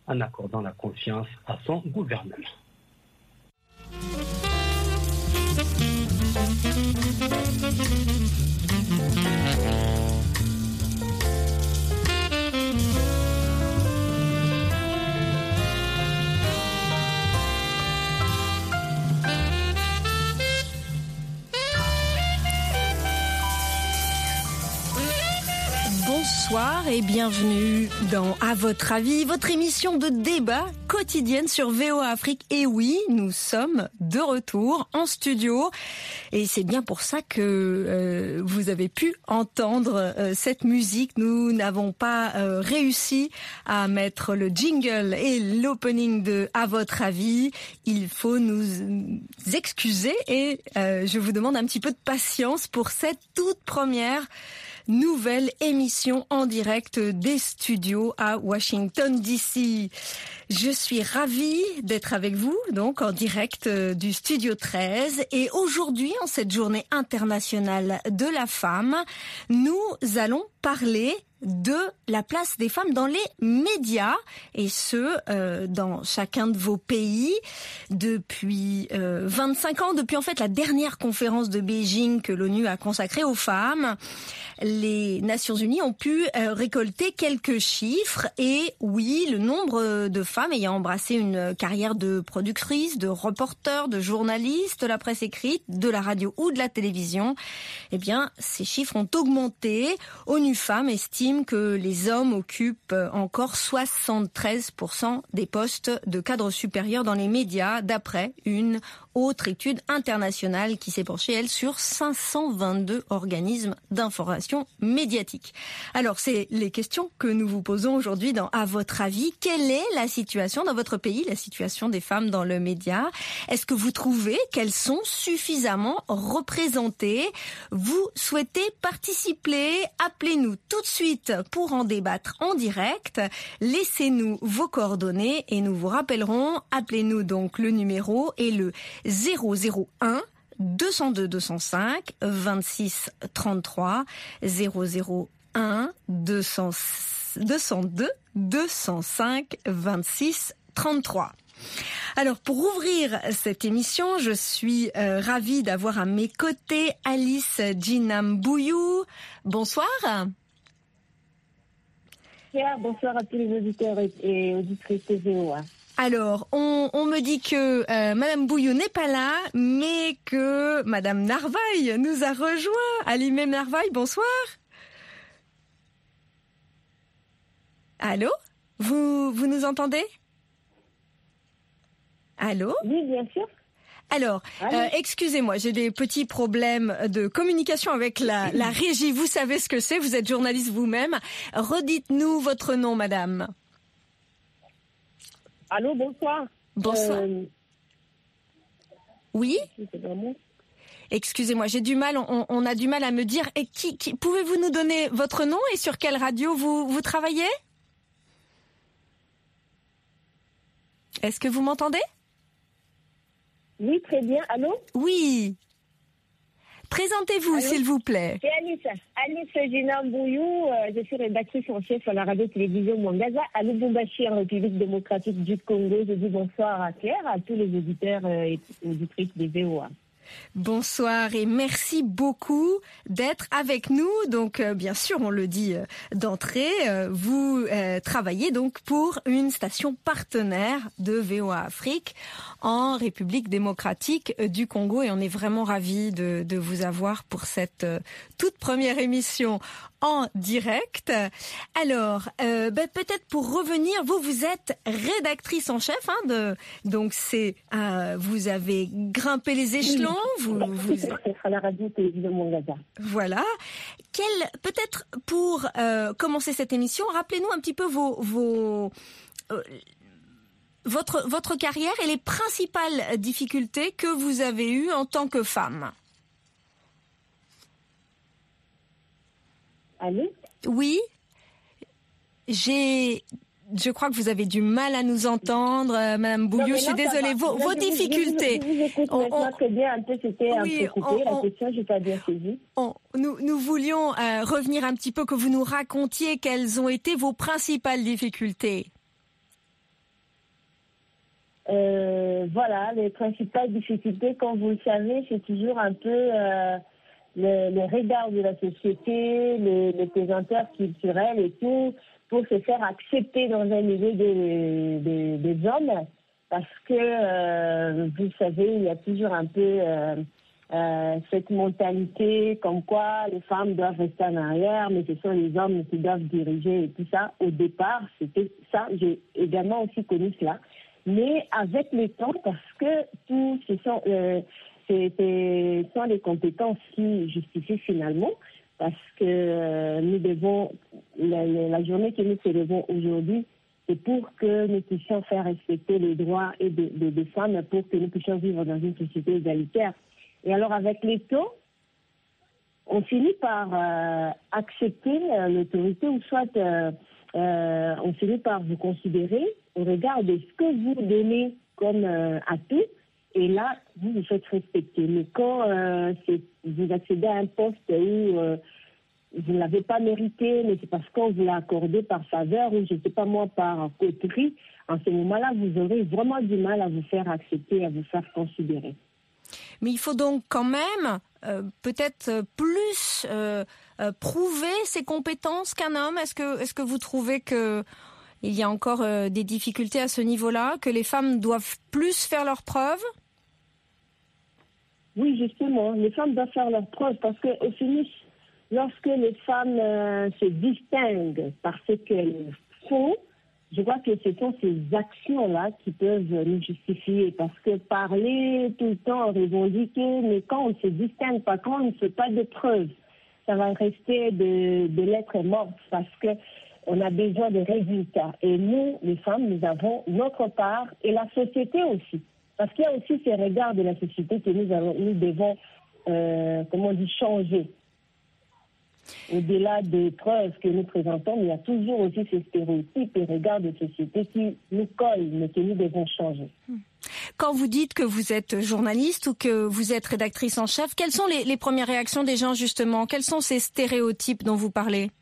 en accordant la confiance à son gouvernement. Bonsoir et bienvenue dans À votre avis, votre émission de débat quotidienne sur VOA Afrique. Et oui, nous sommes de retour en studio et c'est bien pour ça que vous avez pu entendre cette musique. Nous n'avons pas réussi à mettre le jingle et l'opening de À votre avis. Il faut nous excuser et je vous demande un petit peu de patience pour cette toute première nouvelle émission en direct des studios à Washington DC. Je suis ravie d'être avec vous, donc en direct du studio 13. Et aujourd'hui, en cette journée internationale de la femme, nous allons parler de la place des femmes dans les médias, et ce, dans chacun de vos pays, depuis 25 ans, depuis en fait la dernière conférence de Beijing que l'ONU a consacrée aux femmes. Les Nations Unies ont pu récolter quelques chiffres, et oui, le nombre de femmes ayant embrassé une carrière de productrice, de reporter, de journaliste, de la presse écrite, de la radio ou de la télévision, eh bien, ces chiffres ont augmenté. ONU Femmes estime que les hommes occupent encore 73% des postes de cadres supérieurs dans les médias, d'après une autre étude internationale qui s'est penchée, elle, sur 522 organismes d'information médiatique. Alors, c'est les questions que nous vous posons aujourd'hui dans À votre avis. Quelle est la situation dans votre pays, la situation des femmes dans le média? Est-ce que vous trouvez qu'elles sont suffisamment représentées? Vous souhaitez participer? Appelez-nous tout de suite pour en débattre en direct. Laissez-nous vos coordonnées et nous vous rappellerons. Appelez-nous donc, le numéro est le 001 202 205 26 33 001 202 205 26 33. Alors, pour ouvrir cette émission, je suis ravie d'avoir à mes côtés Alice Djinambouyou. Bonsoir. Bonsoir à tous les auditeurs et auditrices VOA. Alors, on me dit que Madame Bouillou n'est pas là, mais que Madame Narvaille nous a rejoint. Alimé Narvaille, bonsoir. Allô? Vous nous entendez? Allô? Oui, bien sûr. Alors, excusez-moi, j'ai des petits problèmes de communication avec la régie. Vous savez ce que c'est, vous êtes journaliste vous-même. Redites-nous votre nom, madame. Allô, bonsoir. Bonsoir. Oui? Excusez-moi, j'ai du mal, on a du mal à me dire. Et qui pouvez-vous nous donner votre nom et sur quelle radio vous travaillez? Est-ce que vous m'entendez? Oui, très bien. Allô? Oui. Présentez-vous, s'il vous plaît. C'est Alice Djinambouyou. Je suis rédactrice en chef à la radio-télévision Mwangaza à Lubumbashi, en République démocratique du Congo. Je dis bonsoir à Claire, à tous les auditeurs et auditrices des VOA. Bonsoir et merci beaucoup d'être avec nous. Donc, bien sûr, on le dit d'entrée, vous travaillez donc pour une station partenaire de VOA Afrique en République démocratique du Congo, et on est vraiment ravis de vous avoir pour cette toute première émission en direct. Alors, peut-être pour revenir, vous êtes rédactrice en chef, donc c'est vous avez grimpé les échelons. Vous à la radio-télévision Mwangaza. Voilà. Peut-être pour commencer cette émission, rappelez-nous un petit peu votre carrière et les principales difficultés que vous avez eues en tant que femme. Allô? Oui. Je crois que vous avez du mal à nous entendre, Madame Bouillou. Je suis désolée. Vos difficultés. Je vous écoute très bien. Un peu, c'était un peu coupé. La question, j'ai pas bien saisi. Nous voulions revenir un petit peu, que vous nous racontiez quelles ont été vos principales difficultés. voilà, les principales difficultés, comme vous le savez, c'est toujours un peu le regard de la société, les pesanteurs culturelles et tout, pour se faire accepter dans un milieu des hommes. Parce que, vous savez, il y a toujours un peu cette mentalité comme quoi les femmes doivent rester en arrière, mais ce sont les hommes qui doivent diriger et tout ça. Au départ, c'était ça. J'ai également aussi connu cela. Mais avec le temps, parce que tout ce sont les compétences qui justifient finalement, parce que nous devons, la journée que nous célébrons aujourd'hui, c'est pour que nous puissions faire respecter les droits et des femmes, pour que nous puissions vivre dans une société égalitaire. Et alors avec les temps, on finit par accepter l'autorité, ou soit on finit par vous considérer au regard de ce que vous donnez comme atout, et là, vous vous faites respecter. Mais quand vous accédez à un poste où vous ne l'avez pas mérité, mais c'est parce qu'on vous l'a accordé par faveur, ou je ne sais pas moi, par coterie, en ce moment-là, vous aurez vraiment du mal à vous faire accepter, à vous faire considérer. Mais il faut donc quand même peut-être plus prouver ses compétences qu'un homme. Est-ce que vous trouvez que il y a encore des difficultés à ce niveau-là, que les femmes doivent plus faire leurs preuves? Oui, justement, les femmes doivent faire leurs preuves, parce qu'au finish, lorsque les femmes se distinguent par ce qu'elles font, je crois que ce sont ces actions-là qui peuvent nous justifier. Parce que parler tout le temps, revendiquer, mais quand on ne se distingue pas, quand on ne fait pas de preuves, ça va rester de lettres mortes, parce qu'on a besoin de résultats. Et nous, les femmes, nous avons notre part, et la société aussi. Parce qu'il y a aussi ces regards de la société que nous devons, changer. Au-delà des preuves que nous présentons, il y a toujours aussi ces stéréotypes et regards de société qui nous collent, mais que nous devons changer. Quand vous dites que vous êtes journaliste ou que vous êtes rédactrice en chef, quelles sont les premières réactions des gens justement? Quels sont ces stéréotypes dont vous parlez?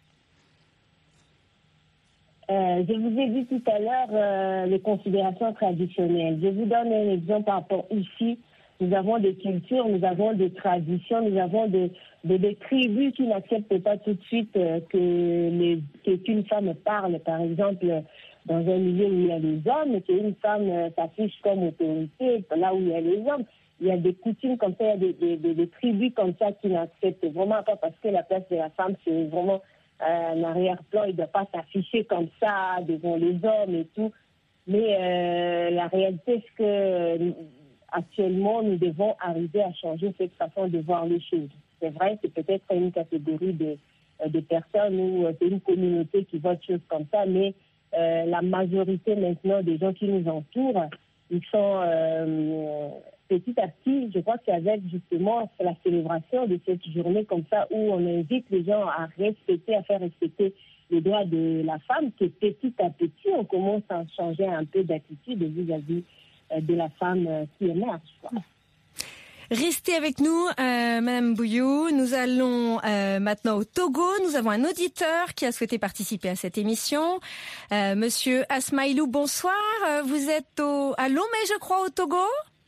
Je vous ai dit tout à l'heure les considérations traditionnelles. Je vous donne un exemple par rapport ici. Nous avons des cultures, nous avons des traditions, nous avons des tribus qui n'acceptent pas tout de suite qu'une femme parle. Par exemple, dans un milieu où il y a les hommes, qu'une femme s'affiche comme autorité, là où il y a les hommes. Il y a des coutumes comme ça, il y a des tribus comme ça qui n'acceptent vraiment pas, parce que la place de la femme, c'est vraiment un arrière-plan. Il ne doit pas s'afficher comme ça devant les hommes et tout. Mais la réalité, c'est que actuellement, nous devons arriver à changer cette façon de voir les choses. C'est vrai, c'est peut-être une catégorie de personnes ou c'est une communauté qui voit des choses comme ça, mais la majorité maintenant des gens qui nous entourent, ils sont petit à petit, je crois que c'est avec justement la célébration de cette journée comme ça, où on invite les gens à faire respecter les droits de la femme, que petit à petit, on commence à changer un peu d'attitude vis-à-vis de la femme qui émerge. Restez avec nous, Madame Bouillou. Nous allons maintenant au Togo. Nous avons un auditeur qui a souhaité participer à cette émission. Monsieur Asmaïlou, bonsoir. Vous êtes à Lomé, je crois, au Togo?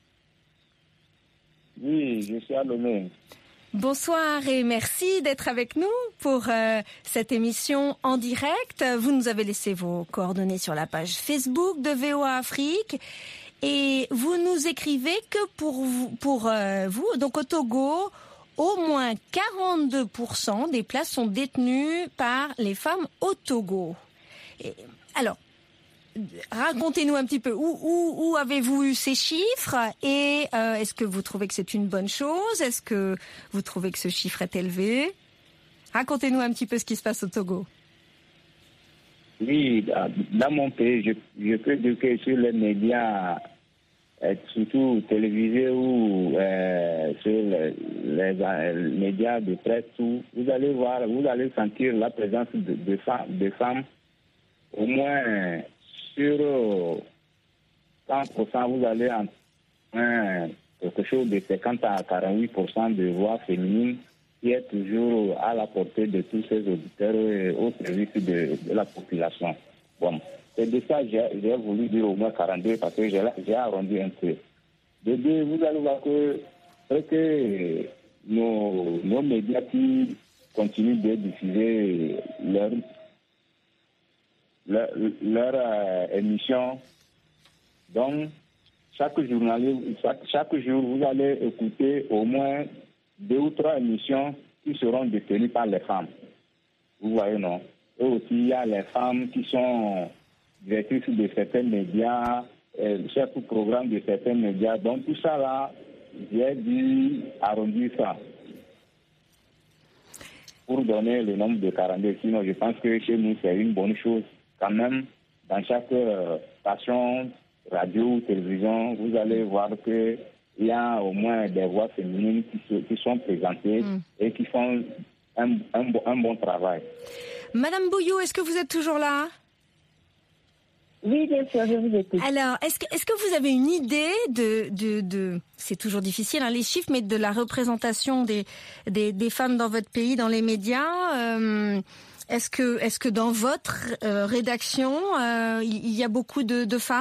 Oui, je suis à Lomé. Bonsoir et merci d'être avec nous pour cette émission en direct. Vous nous avez laissé vos coordonnées sur la page Facebook de VOA Afrique. Et vous nous écrivez que pour vous, donc au Togo, au moins 42% des places sont détenues par les femmes au Togo. Alors, racontez-nous un petit peu, où avez-vous eu ces chiffres et est-ce que vous trouvez que c'est une bonne chose? Est-ce que vous trouvez que ce chiffre est élevé? Racontez-nous un petit peu ce qui se passe au Togo. Oui, dans mon pays, je peux dire que sur les médias, surtout télévisés ou sur les médias de presse, vous allez sentir la présence de femmes. Au moins sur 100%, vous allez en quelque chose de 50 à 48% de voix féminines, qui est toujours à la portée de tous ces auditeurs et au service de la population. Bon, c'est de ça que j'ai voulu dire au moins 42 parce que j'ai arrondi un peu. De deux, vous allez voir que nos médias qui continuent de diffuser leur émission. Donc, chaque jour, vous allez écouter au moins 2 ou 3 émissions qui seront détenues par les femmes. Vous voyez, non? Et aussi, il y a les femmes qui sont directrices de certains médias, chefs ou programmes de certains médias. Donc, tout ça là, j'ai dû arrondir ça pour donner le nombre de 42. Sinon, je pense que chez nous, c'est une bonne chose. Quand même, dans chaque station, radio ou télévision, vous allez voir qu'il y a au moins des voix féminines qui sont présentées et qui font un bon travail. Madame Bouillou, est-ce que vous êtes toujours là ? Oui, bien sûr, je vous écoute. Alors, est-ce que vous avez une idée de c'est toujours difficile, hein, les chiffres, mais de la représentation des femmes dans votre pays, dans les médias Est-ce que dans votre rédaction, il y a beaucoup de femmes ?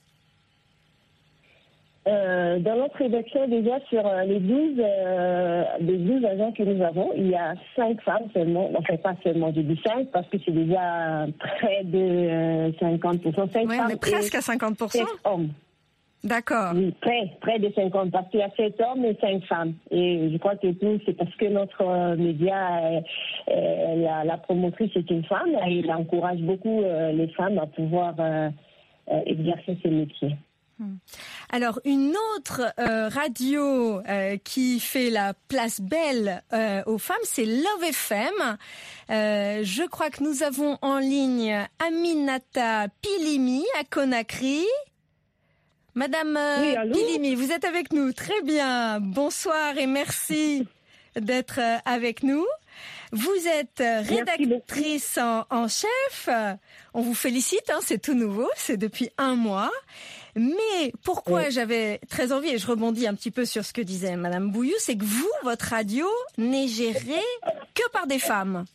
Dans notre rédaction, déjà, sur les 12 agents que nous avons, il y a 5 femmes seulement. Enfin, pas seulement, je dis 5 parce que c'est déjà près de 50%. 5 ouais, femmes mais presque à 50%. 7 hommes. D'accord. Oui, près de 50, parce qu'il y a 7 hommes et 5 femmes. Et je crois que tout, c'est parce que notre média, la promotrice est une femme, et il encourage beaucoup les femmes à pouvoir exercer ce métier. Alors, une autre radio qui fait la place belle aux femmes, c'est Love FM. Je crois que nous avons en ligne Aminata Pilimi à Conakry. Madame Pilimi, vous êtes avec nous. Très bien. Bonsoir et merci d'être avec nous. Vous êtes rédactrice en chef. On vous félicite, hein, c'est tout nouveau, c'est depuis 1 mois. Mais pourquoi j'avais très envie, et je rebondis un petit peu sur ce que disait Madame Bouillou, c'est que vous, votre radio, n'est gérée que par des femmes.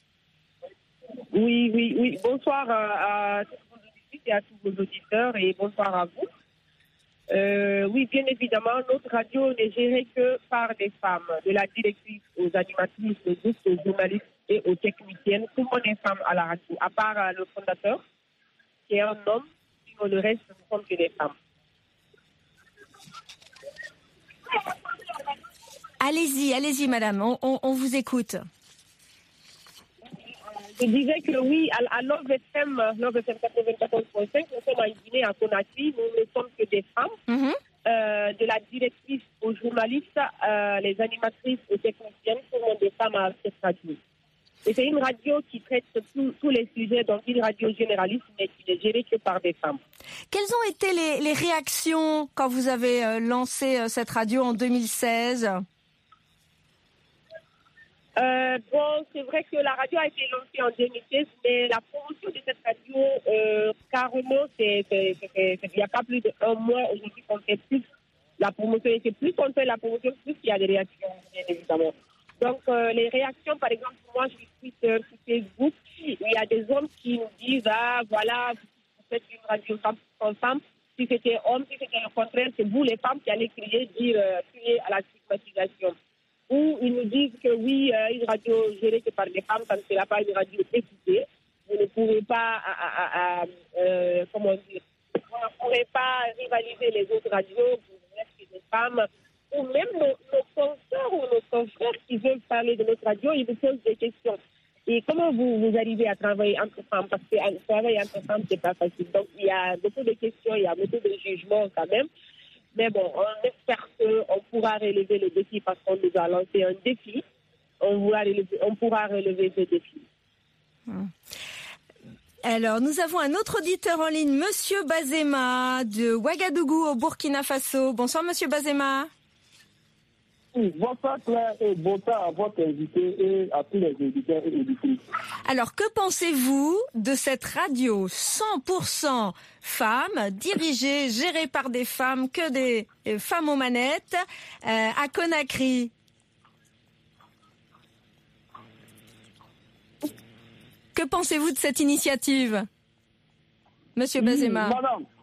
Oui. Bonsoir à tous vos auditeurs et à tous vos auditeurs et bonsoir à vous. Oui, bien évidemment, notre radio n'est gérée que par des femmes, de la directrice aux animatrices, aux journalistes et aux techniciennes. Tout le monde est femme à la radio, à part le fondateur, qui est un homme, sinon le reste ne sont que des femmes. Allez-y, madame, on vous écoute. Je disais que oui, à Love FM 94.5, nous sommes en Guinée, à Conakry, nous ne sommes que des femmes. De la directrice aux journalistes, les animatrices, aux techniciennes, tout le monde des femmes à cette radio. Et c'est une radio qui traite tous les sujets, donc une radio généraliste, mais qui n'est gérée que par des femmes. Quelles ont été les réactions quand vous avez lancé cette radio en 2016 ? Bon, c'est vrai que la radio a été lancée en 2016, mais la promotion de cette radio, carrément, il n'y a pas plus d'1 mois. Aujourd'hui, on fait plus la promotion. Et c'est plus on fait la promotion, plus il y a des réactions, bien évidemment. Donc, les réactions, par exemple, moi, je suis sur Facebook. Il y a des hommes qui nous disent, voilà, vous faites une radio femme. Si c'était homme, si c'était le contraire, c'est vous, les femmes, qui allez crier à la stigmatisation. Ou ils nous disent que oui, une radio gérée que par des femmes, ça ne sera pas une radio écoutée. Vous ne pourrez pas, vous ne pourrez pas rivaliser les autres radios, vous êtes des femmes. Ou même nos consoeurs ou nos confrères qui veulent parler de notre radio, ils nous posent des questions. Et comment vous arrivez à travailler entre femmes? Parce que travailler entre femmes, c'est pas facile. Donc, il y a beaucoup de questions, il y a beaucoup de jugements quand même. Mais bon, on espère qu'on pourra relever le défi parce qu'on nous a lancé un défi. On pourra relever ce défi. Alors, nous avons un autre auditeur en ligne, Monsieur Bazema, de Ouagadougou, au Burkina Faso. Bonsoir, Monsieur Bazema. Oui, bonsoir Claire et bonsoir à votre invité et à tous les auditeurs et auditrices. Alors, que pensez-vous de cette radio 100% femmes, dirigée, gérée par des femmes, que des femmes aux manettes, à Conakry? Que pensez-vous de cette initiative, Monsieur Bazema. Madame,